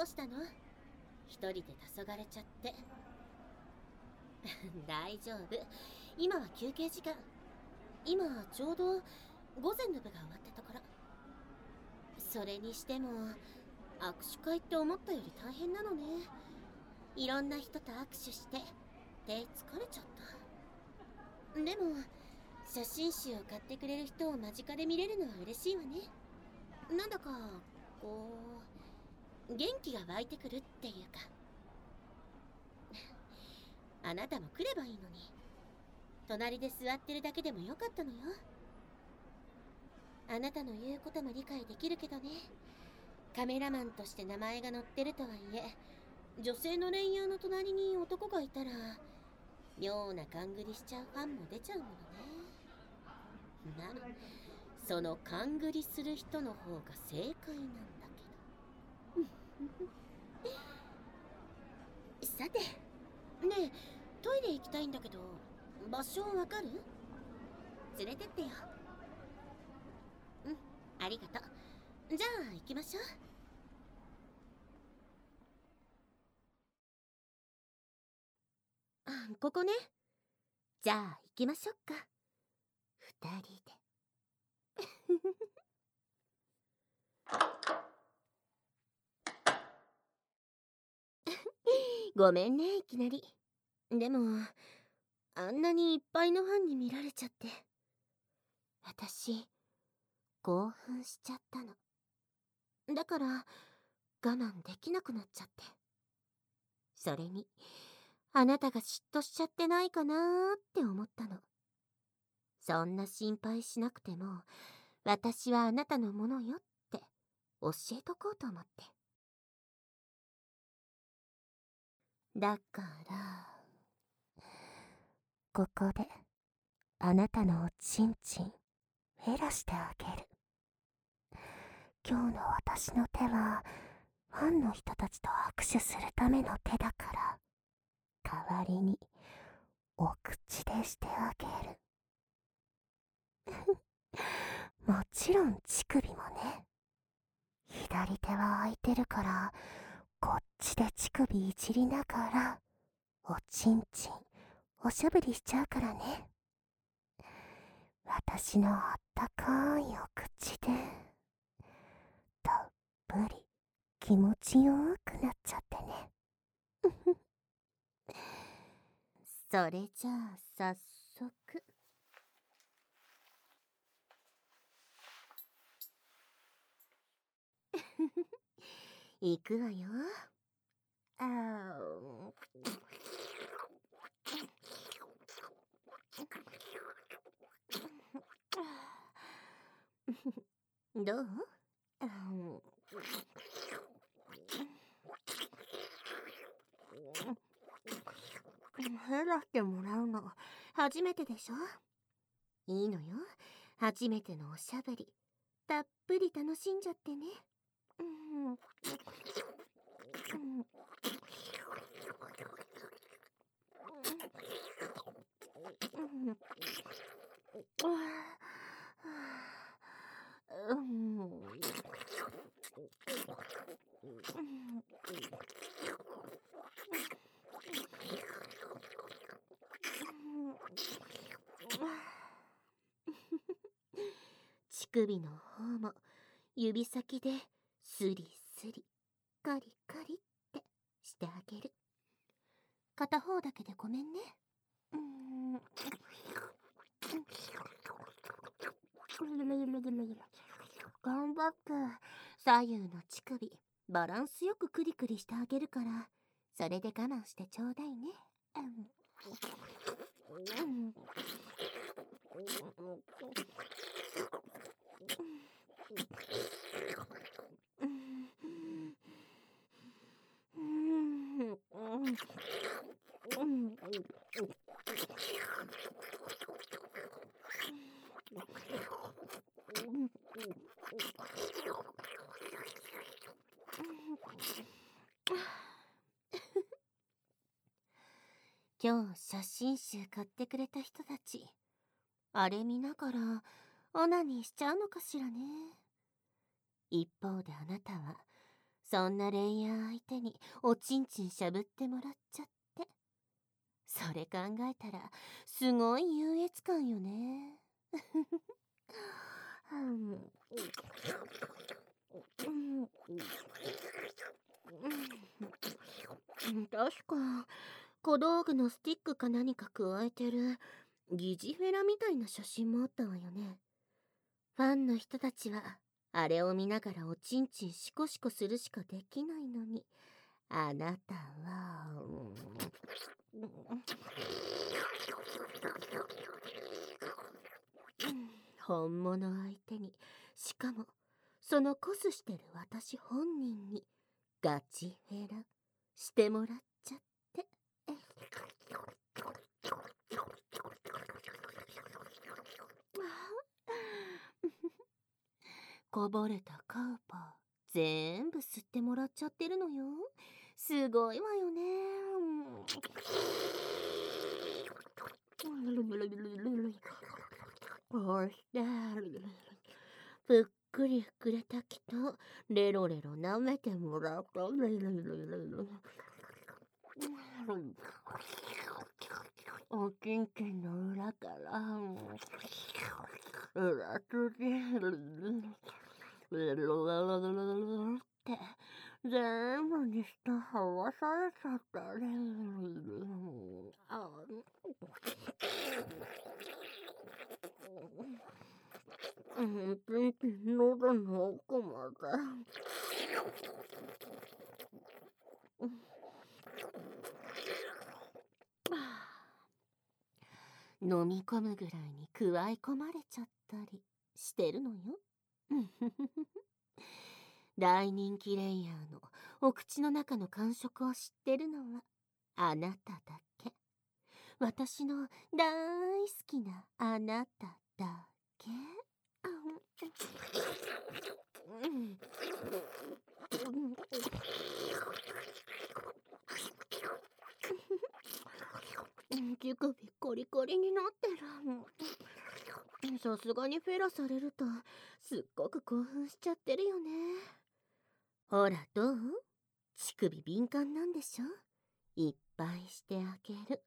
したの？一人で黄昏れちゃって。大丈夫。今は休憩時間。今ちょうど午前の部が終わったところ。それにしても握手会って思ったより大変なのね。いろんな人と握手して手疲れちゃった。でも写真集を買ってくれる人を間近で見れるのは嬉しいわね。なんだかこう元気が湧いてくるっていうか。あなたも来ればいいのに。隣で座ってるだけでもよかったのよ。あなたの言うことも理解できるけどね。カメラマンとして名前が載ってるとはいえ、女性の恋愛の隣に男がいたら妙な勘繰りしちゃうファンも出ちゃうものね。その勘繰りする人の方が正解なんだけど。さて、ねえ、トイレ行きたいんだけど、場所わかる？連れてってよ。うん、ありがとう。じゃあ行きましょう。ここね。じゃあ行きましょうか。二人で。ごめんね、いきなり。でも、あんなにいっぱいのファンに見られちゃって。私、興奮しちゃったの。だから、我慢できなくなっちゃって。それに、あなたが嫉妬しちゃってないかなーって思ったの。そんな心配しなくても、私はあなたのものよって教えとこうと思って。だから、ここで、あなたのおちんちん、減らしてあげる。今日の私の手は、ファンの人たちと握手するための手だから、代わりに、お口でしてあげる。もちろん乳首もね。左手は空いてるから、こっちで乳首いじりながら、おちんちん、おしゃぶりしちゃうからね。私のあったかいお口で、たっぷり気持ちよくなっちゃってね。それじゃあ早速。行くわよ。どう？減らしてもらうの初めてでしょ？いいのよ。初めてのおしゃべり。たっぷり楽しんじゃってね。乳首の方も指先でスリスリカリカリってしてあげる。片方だけでごめんね。頑張って左右の乳首バランスよくクリクリしてあげるから、それで我慢してちょうだいね。今日写真集買ってくれた人たち、あれ見ながらオナニーしちゃうのかしらね。一方であなたはそんな恋愛相手におちんちんしゃぶってもらっちゃって。それ考えたらすごい優越感よね。確か小道具のスティックか何か加えてる疑似フェラみたいな写真もあったわよね。ファンの人たちはあれを見ながらおちんちんシコシコするしかできないのに、あなたは本物相手に、しかもそのコスしてる私本人にガチフェラしてもらっちゃって。こぼれたカウパー全部吸ってもらっちゃってるのよ。すごいわよね。こうしてぷっくり膨れた木とレロレロ舐めてもらうと、おちんちんの裏から裏とでって全部にして剥がされちゃったね。喉の奥まで。飲み込むぐらいにくわえ込まれちゃったりしてるのよ。大人気レイヤーのお口の中の感触を知ってるのはあなただけ。私の大好きなあなただけ。乳首コリコリになってる。さすがにフェラされるとすっごく興奮しちゃってるよね。ほらどう？乳首敏感なんでしょ？いっぱいしてあげる。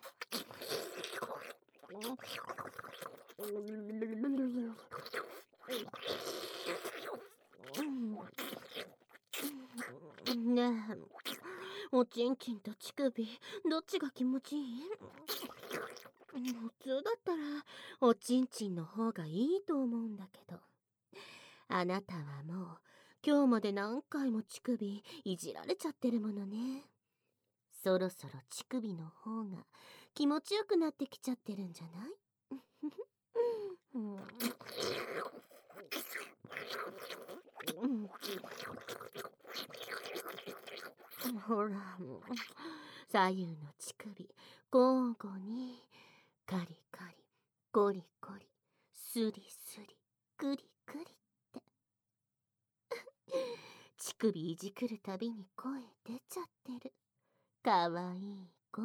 ねえ、おちんちんと乳首どっちが気持ちいい？普通だったらおちんちんの方がいいと思うんだけど、あなたはもう今日まで何回も乳首いじられちゃってるものね。そろそろ乳首の方が気持ちよくなってきちゃってるんじゃない？ほら、左右の乳首交互にカリカリコリコリスリスリクリクリって。乳首いじくるたびに声出ちゃってる。かわいい声。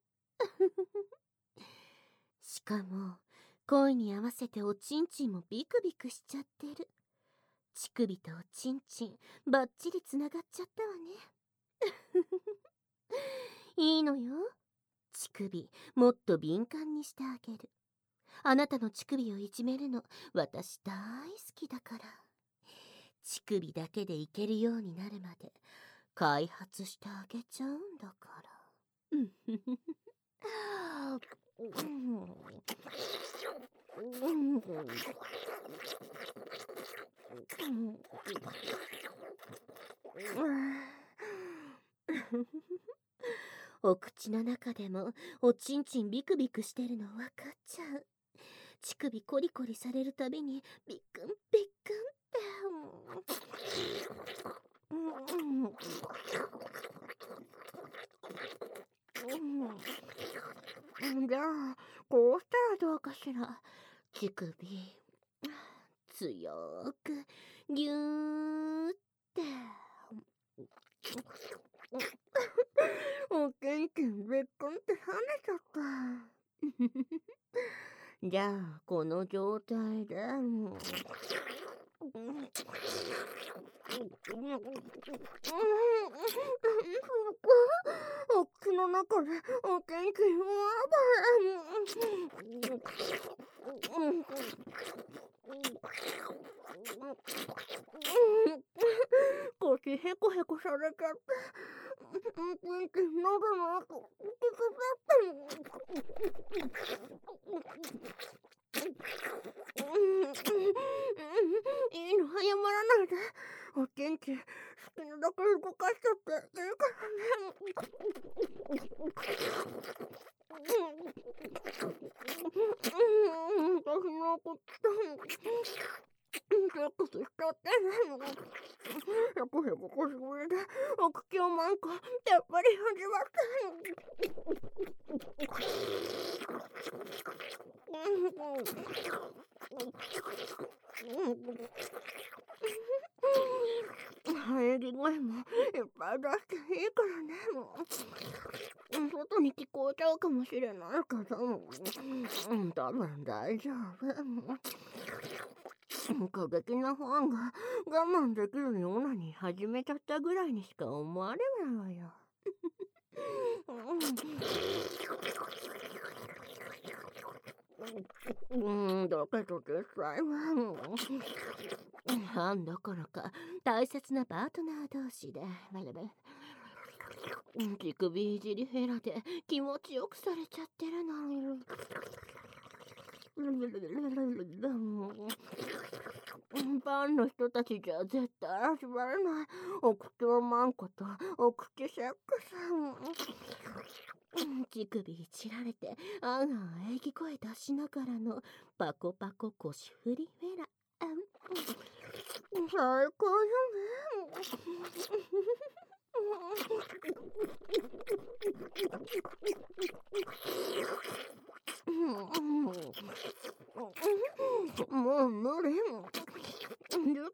しかも声に合わせておちんちんもビクビクしちゃってる。乳首とおちんちんバッチリつながっちゃったわね。いいのよ。乳首もっと敏感にしてあげる。あなたの乳首をいじめるの私大好きだから。乳首だけでいけるようになるまで開発してあげちゃうんだから。お口の中でもおちんちんビクビクしてるの分かっちゃう。乳首コリコリされるたびにビックンビックンって。じゃあこうしたらどうかしら。乳首強くギューっておちんちんべっこんって跳ねちゃった。じゃあこの状態でお口の中でお元気を腰へこへこされちゃって、元気喉の奥、いいの、謝らないで。お元気、好きなだけ動かしちゃっていいからね。私のことセックスしちゃってね。へこへこ腰ぶりでお口をマンコやっぱり始まって喘ぎ声もいっぱい出していいからね。もう外に聞こえちゃうかもしれないけど、多分大丈夫。過激なファンが我慢できるようなに始めちゃったぐらいにしか思われないわよ。だけど実際はファンどころか大切なパートナー同士で乳首いじりフェラで気持ちよくされちゃってるのよ。ファンの人たちじゃ絶対味わえないお口をマンコとお口セックス。乳首いじられてあん喘ぎ声出しながらのパコパコ腰振りフェラ。最高よね。もう無理。理解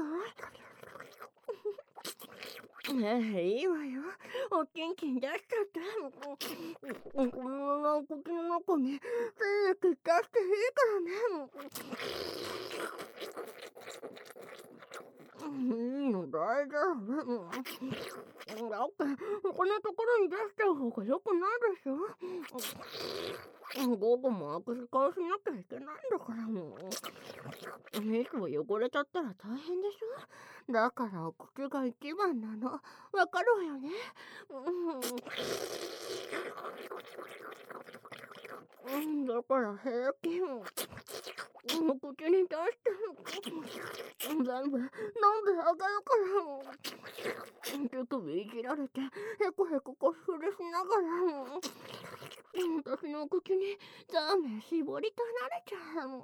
する？いいわよ。お元気に出しちゃって。このままお口の中に精液出していいからね。いいの、大丈夫。だって他のところに出しちゃう方が良くないでしょ。午後も握手会しなきゃいけないんだからもう。ミスも汚れちゃったら大変でしょ。だからお口が一番なの。わかるわよね。だから平気。お口に出して全部飲んであげるから。手首いじられてへこへこ腰振りしながら私の口にザーメン絞り取られちゃう。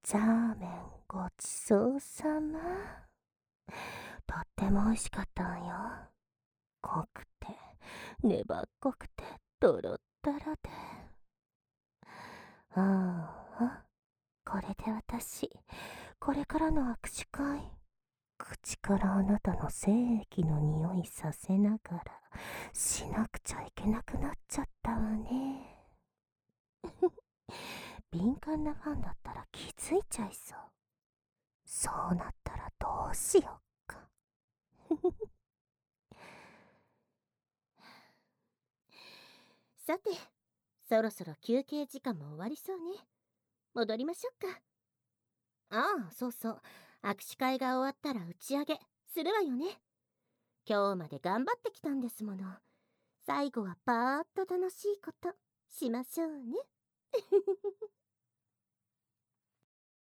チャーメンごちそうさま。とっても美味しかったんよ。濃くて、粘っこくて、とろったらで。ああ、これで私、これからの握手会、口からあなたの精液の匂いさせながら、しなくちゃいけなくなっちゃったわね。敏感なファンだったら気づいちゃいそう。そうなったらどうしよっか。さて、そろそろ休憩時間も終わりそうね。戻りましょうか。ああ、そうそう。握手会が終わったら打ち上げするわよね。今日まで頑張ってきたんですもの。最後はパーッと楽しいことしましょうね。